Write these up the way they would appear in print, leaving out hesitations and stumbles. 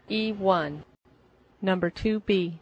E1. Number 2B.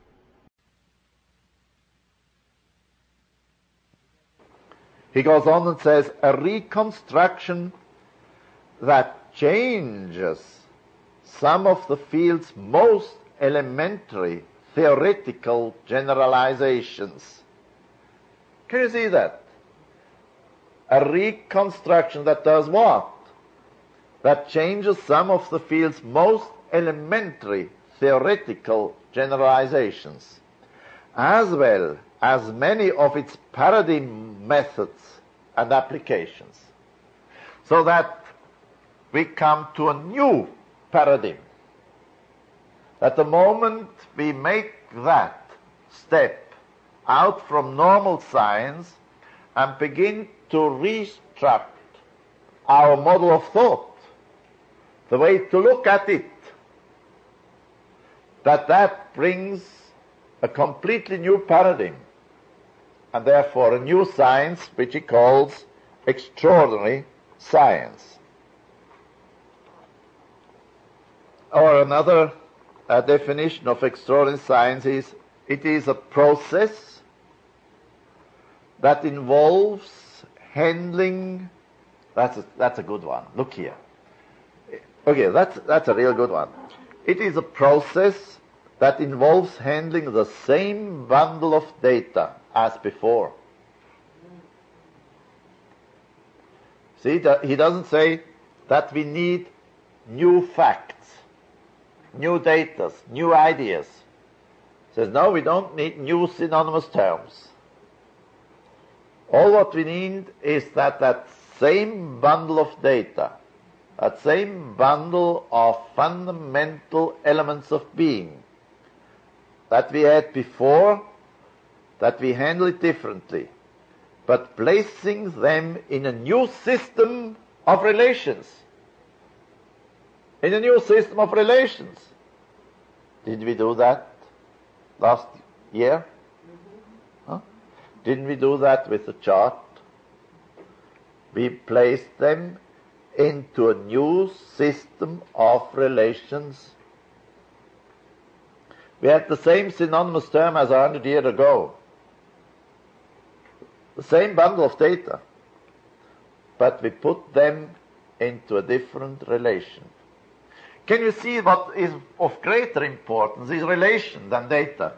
He goes on and says, a reconstruction that changes some of the field's most elementary theoretical generalizations. Can you see that? A reconstruction that does what? That changes some of the field's most elementary theoretical generalizations, as well as many of its paradigm methods and applications, so that we come to a new paradigm. At the moment we make that step out from normal science and begin to reconstruct our model of thought, the way to look at it, that brings a completely new paradigm, and therefore a new science which he calls extraordinary science. Or another definition of extraordinary science is, it is a process that involves handling. That's a good one. Look here. Okay, that's a real good one. It is a process that involves handling the same bundle of data as before. See, he doesn't say that we need new facts, new data, new ideas. He says, no, we don't need new synonymous terms. All what we need is that same bundle of data, that same bundle of fundamental elements of being that we had before, that we handle it differently, but placing them in a new system of relations. In a new system of relations. Did we do that last year? Huh? Didn't we do that with the chart? We placed them into a new system of relations. We had the same synonymous term as 100 years ago. The same bundle of data. But we put them into a different relation. Can you see what is of greater importance is relation than data?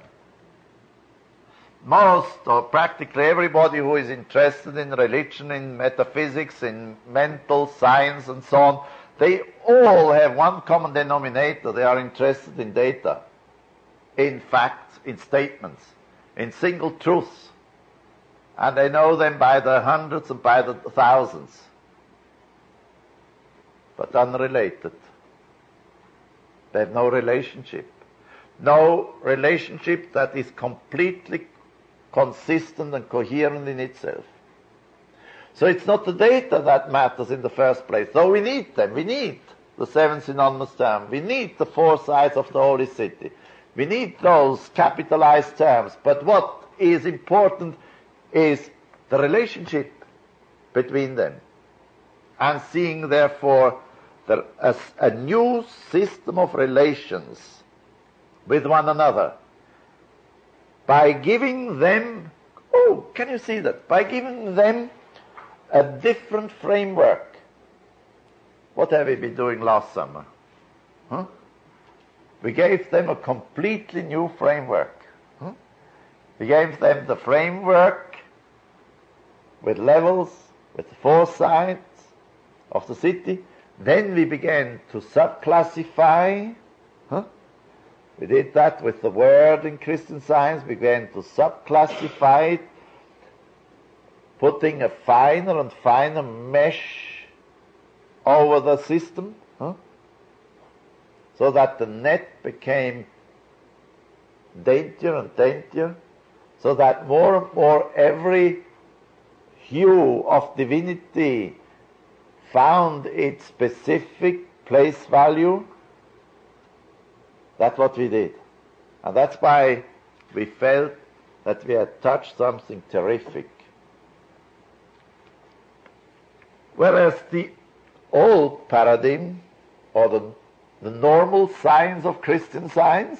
Most or practically everybody who is interested in religion, in metaphysics, in mental science and so on, they all have one common denominator. They are interested in data, in facts, in statements, in single truths. And they know them by the hundreds and by the thousands, but unrelated. They have no relationship. No relationship that is completely consistent and coherent in itself. So it's not the data that matters in the first place, though we need them. We need the 7 synonymous terms. We need the 4 sides of the holy city. We need those capitalized terms. But what is important is the relationship between them. And seeing, therefore, a new system of relations with one another. By giving them, can you see that? By giving them a different framework. What have we been doing last summer? Huh? We gave them a completely new framework. Huh? We gave them the framework with levels, with the 4 sides of the city. Then we began to subclassify. Huh? We did that with the word in Christian Science. We began to subclassify it, putting a finer and finer mesh over the system, so that the net became daintier and daintier, so that more and more every hue of divinity found its specific place value. That's what we did. And that's why we felt that we had touched something terrific. Whereas the old paradigm, or the the normal science of Christian Science,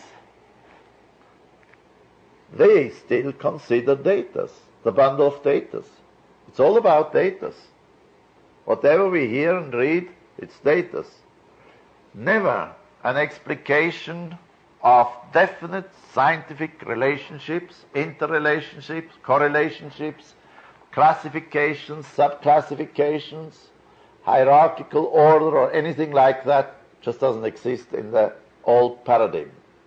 they still consider datas, the bundle of datas. It's all about datas. Whatever we hear and read, it's datas. Never an explication of definite scientific relationships, interrelationships, correlationships, classifications, subclassifications, hierarchical order or anything like that just doesn't exist in the old paradigm.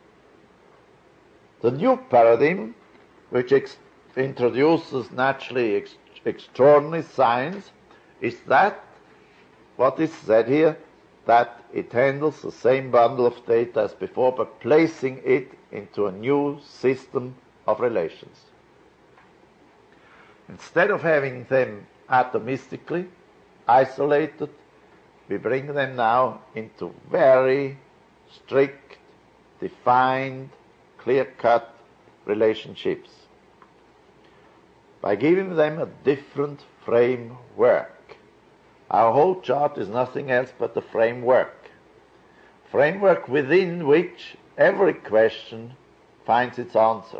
The new paradigm, which introduces naturally extraordinary science, is that what is said here, that it handles the same bundle of data as before, but placing it into a new system of relations. Instead of having them atomistically isolated, we bring them now into very strict, defined, clear-cut relationships by giving them a different framework. Our whole chart is nothing else but a framework within which every question finds its answer.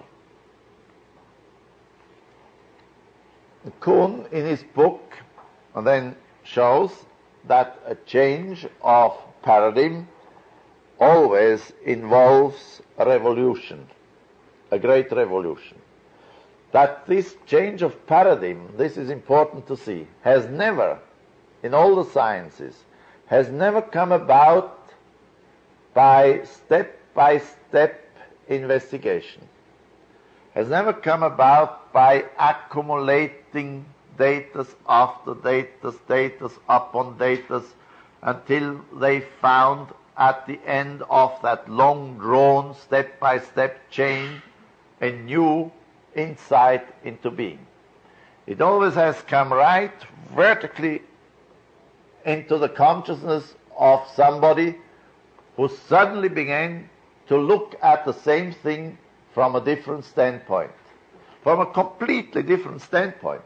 Kuhn, in his book, then shows that a change of paradigm always involves a revolution, a great revolution. That this change of paradigm, this is important to see, has never, in all the sciences, has never come about by step-by-step investigation, has never come about by accumulating datas after datas upon datas until they found at the end of that long-drawn step-by-step chain a new insight into being. It always has come right vertically into the consciousness of somebody who suddenly began to look at the same thing from a different standpoint, from a completely different standpoint.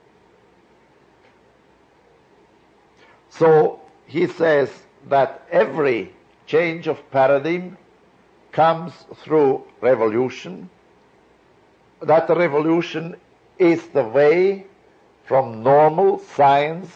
So he says that every change of paradigm comes through revolution, that the revolution is the way from normal science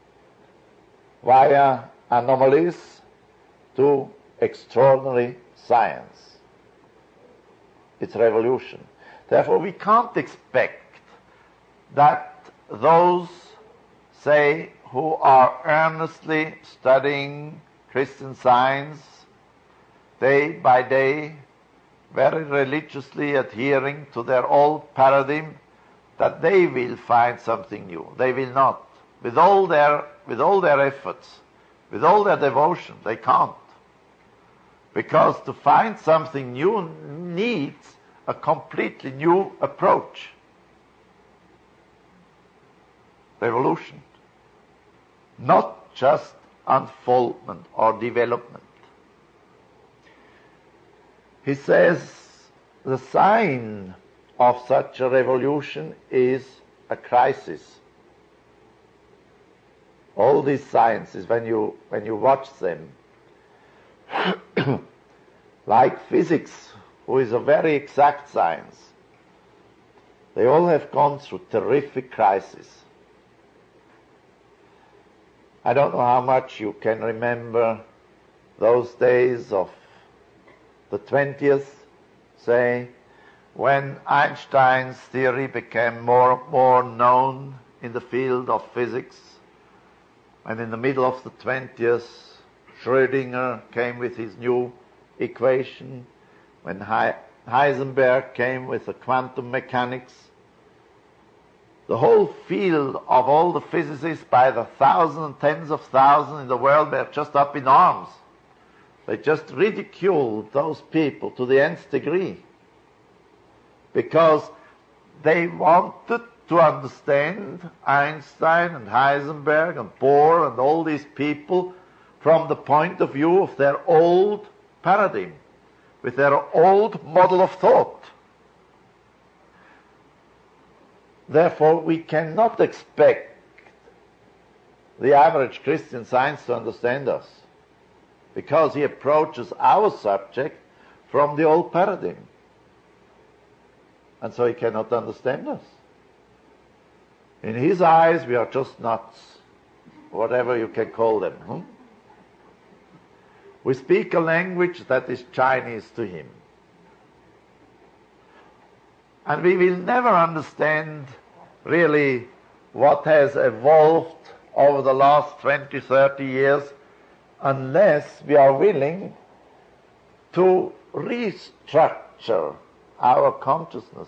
via anomalies to extraordinary science. It's revolution. Therefore, we can't expect that those, say, who are earnestly studying Christian Science, day by day, very religiously adhering to their old paradigm, that they will find something new. They will not. With all their efforts, with all their devotion, they can't. Because to find something new needs a completely new approach. Revolution. Not just unfoldment or development. He says the sign of such a revolution is a crisis. All these sciences, when you watch them, like physics, who is a very exact science, they all have gone through terrific crises. I don't know how much you can remember those days of the 20th, say, when Einstein's theory became more and more known in the field of physics, and in the middle of the 20th, Schrödinger came with his new equation, when Heisenberg came with the quantum mechanics. The whole field of all the physicists, by the thousands and tens of thousands in the world, were just up in arms. They just ridiculed those people to the nth degree, because they wanted to understand Einstein and Heisenberg and Bohr and all these people from the point of view of their old paradigm, with their old model of thought. Therefore, we cannot expect the average Christian Science to understand us. because he approaches our subject from the old paradigm. And so he cannot understand us. In his eyes, we are just nuts, whatever you can call them. We speak a language that is Chinese to him. And we will never understand really what has evolved over the last 20, 30 years unless we are willing to restructure our consciousness.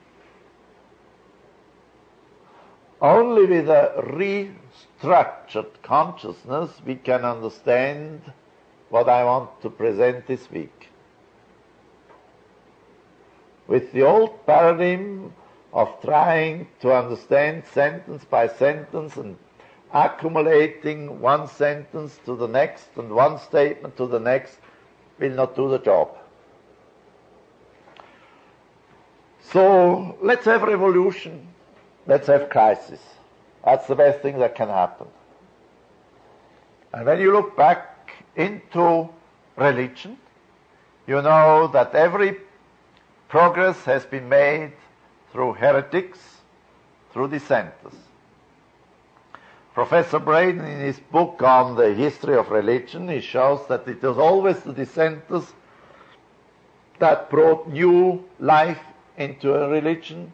Only with a restructured consciousness we can understand what I want to present this week. With the old paradigm of trying to understand sentence by sentence and accumulating one sentence to the next and one statement to the next will not do the job. So let's have revolution, let's have crisis. That's the best thing that can happen. And when you look back into religion, you know that every progress has been made through heretics, through dissenters. Professor Braden, in his book on the history of religion, he shows that it was always the dissenters that brought new life into a religion.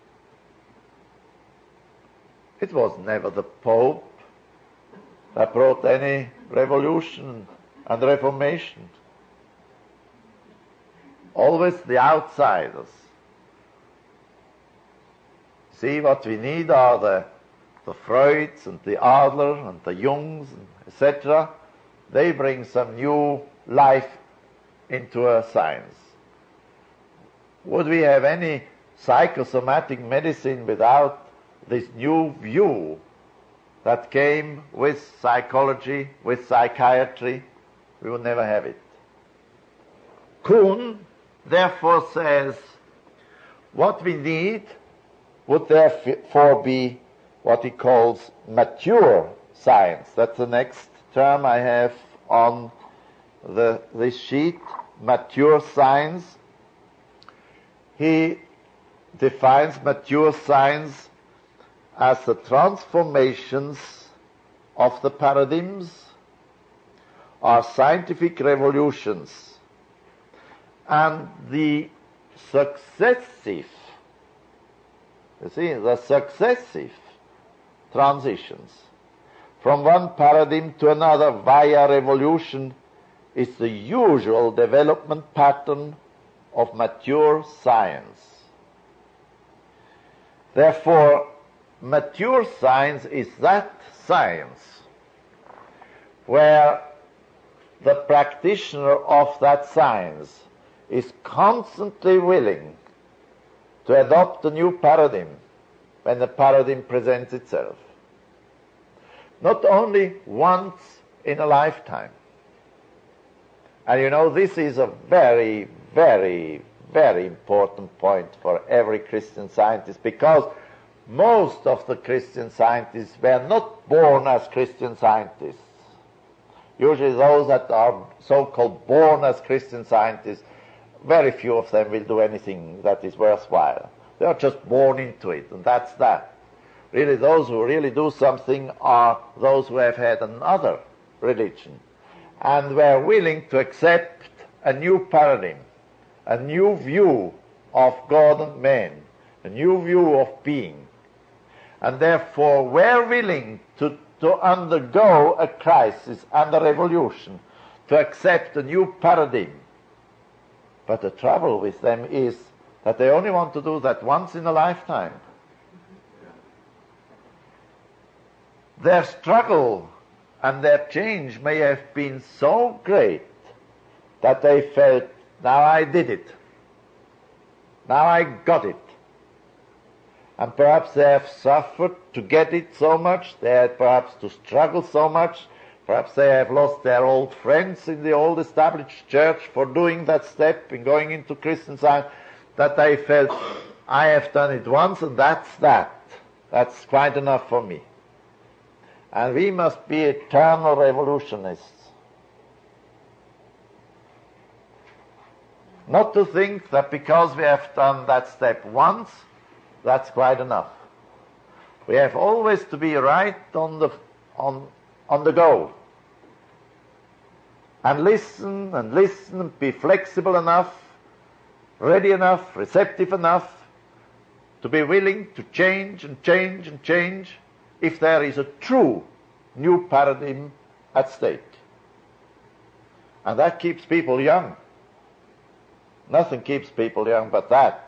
It was never the Pope that brought any revolution and reformation. Always the outsiders. See, what we need are the Freuds and the Adler and the Jungs, etc. They bring some new life into a science. Would we have any psychosomatic medicine without this new view that came with psychology, with psychiatry? We would never have it. Kuhn therefore says what we need would therefore be what he calls mature science. That's the next term I have on this sheet, mature science. He defines mature science as the transformations of the paradigms or scientific revolutions and the successive transitions from one paradigm to another via revolution is the usual development pattern of mature science. Therefore, mature science is that science where the practitioner of that science is constantly willing to adopt a new paradigm when the paradigm presents itself. Not only once in a lifetime. And you know, this is a very, very, very important point for every Christian scientist, because most of the Christian scientists were not born as Christian scientists. Usually those that are so-called born as Christian scientists, very few of them will do anything that is worthwhile. They are just born into it, and that's that. Really, those who really do something are those who have had another religion and were willing to accept a new paradigm, a new view of God and man, a new view of being, and therefore were willing to undergo a crisis and a revolution, to accept a new paradigm. But the trouble with them is that they only want to do that once in a lifetime. Their struggle and their change may have been so great that they felt, now I did it. Now I got it. And perhaps they have suffered to get it so much, they had perhaps to struggle so much, perhaps they have lost their old friends in the old established church for doing that step in going into Christian Science, that they felt, I have done it once and that's that. That's quite enough for me. And we must be eternal revolutionists. Not to think that because we have done that step once, that's quite enough. We have always to be right on the go. And listen and be flexible enough, ready enough, receptive enough to be willing to change and change and change if there is a true new paradigm at stake. And that keeps people young. Nothing keeps people young but that.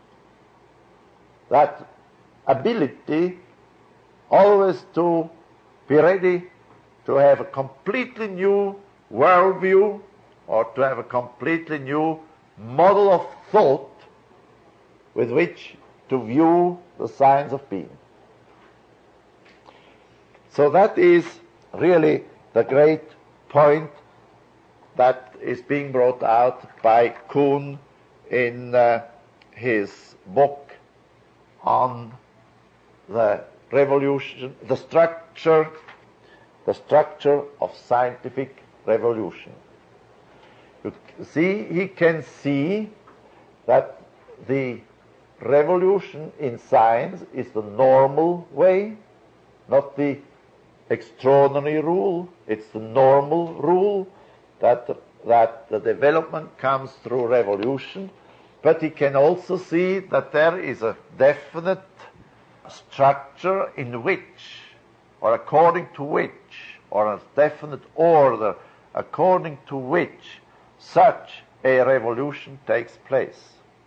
That ability always to be ready to have a completely new worldview or to have a completely new model of thought with which to view the science of being. So that is really the great point that is being brought out by Kuhn in his book on the revolution, the structure of scientific revolution. You see, he can see that the revolution in science is the normal way, not the extraordinary rule. It's the normal rule that the development comes through revolution. But he can also see that there is a definite structure in which, or according to which, or a definite order according to which such a revolution takes place.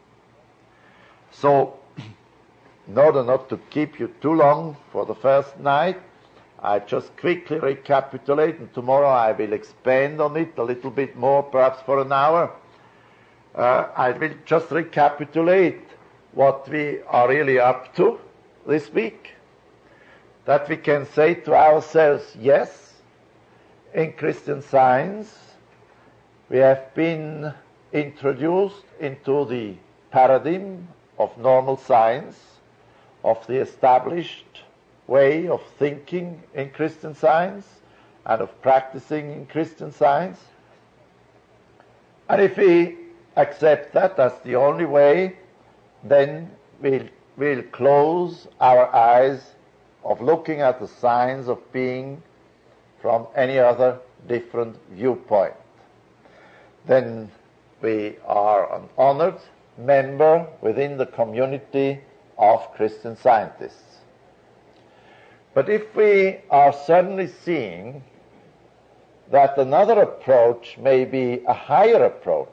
So, in order not to keep you too long for the first night, I just quickly recapitulate, and tomorrow I will expand on it a little bit more, perhaps for an hour. I will just recapitulate what we are really up to this week. That we can say to ourselves, yes, in Christian Science, we have been introduced into the paradigm of normal science, of the established way of thinking in Christian Science and of practicing in Christian Science. And if we accept that as the only way, then we'll close our eyes of looking at the science of being from any other different viewpoint. Then we are an honored member within the community of Christian scientists. But if we are suddenly seeing that another approach may be a higher approach,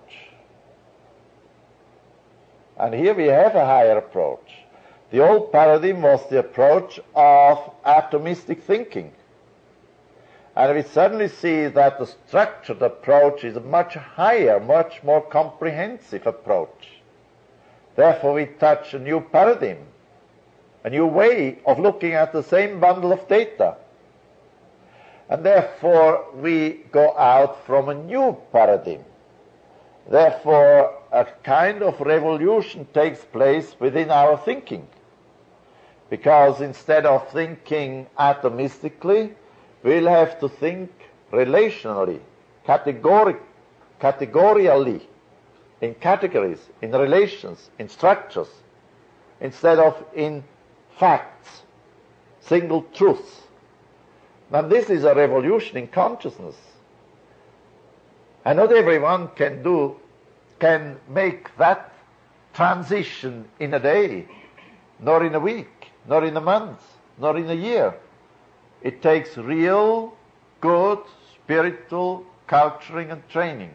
and here we have a higher approach. The old paradigm was the approach of atomistic thinking. And we suddenly see that the structured approach is a much higher, much more comprehensive approach. Therefore we touch a new paradigm, a new way of looking at the same bundle of data. And therefore we go out from a new paradigm. Therefore a kind of revolution takes place within our thinking. Because instead of thinking atomistically, we'll have to think relationally, categorially, in categories, in relations, in structures, instead of in facts, single truths. Now this is a revolution in consciousness. And not everyone can make that transition in a day, nor in a week, nor in a month, nor in a year. It takes real, good, spiritual culturing and training.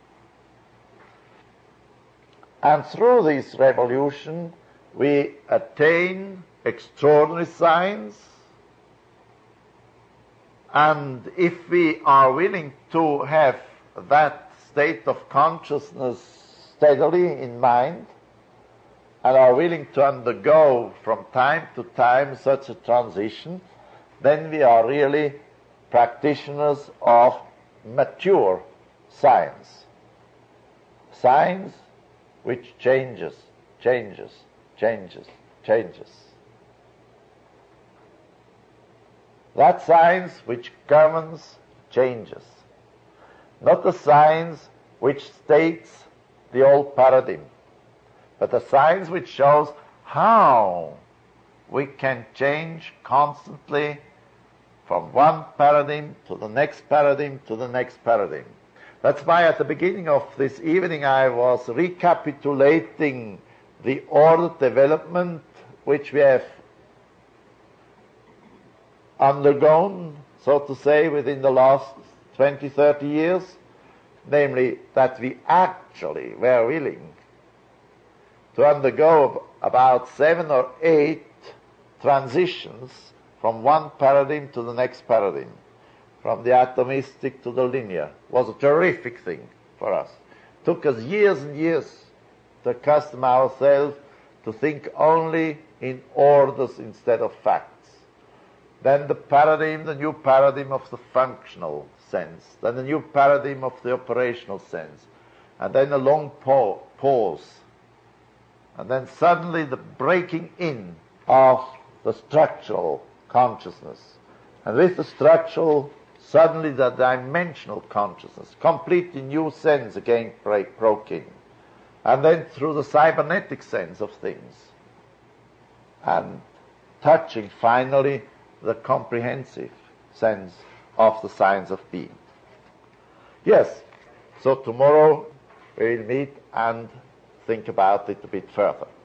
And through this revolution, we attain extraordinary science. And if we are willing to have that state of consciousness steadily in mind, and are willing to undergo from time to time such a transition, then we are really practitioners of mature science. Science which changes. That science which governs changes. Not the science which states the old paradigm, but a science which shows how we can change constantly from one paradigm to the next paradigm to the next paradigm. That's why at the beginning of this evening I was recapitulating the ordered development which we have undergone, so to say, within the last 20, 30 years, namely that we actually were willing to undergo about 7 or 8 transitions from one paradigm to the next paradigm, from the atomistic to the linear. It was a terrific thing for us. It took us years and years to accustom ourselves to think only in orders instead of facts. Then the new paradigm of the functional sense, then the new paradigm of the operational sense, and then a long pause, and then suddenly the breaking in of the structural consciousness, and with the structural, suddenly the dimensional consciousness, completely new sense again broke in, and then through the cybernetic sense of things, and touching finally the comprehensive sense of the science of being. Yes, so tomorrow we will meet and think about it a bit further.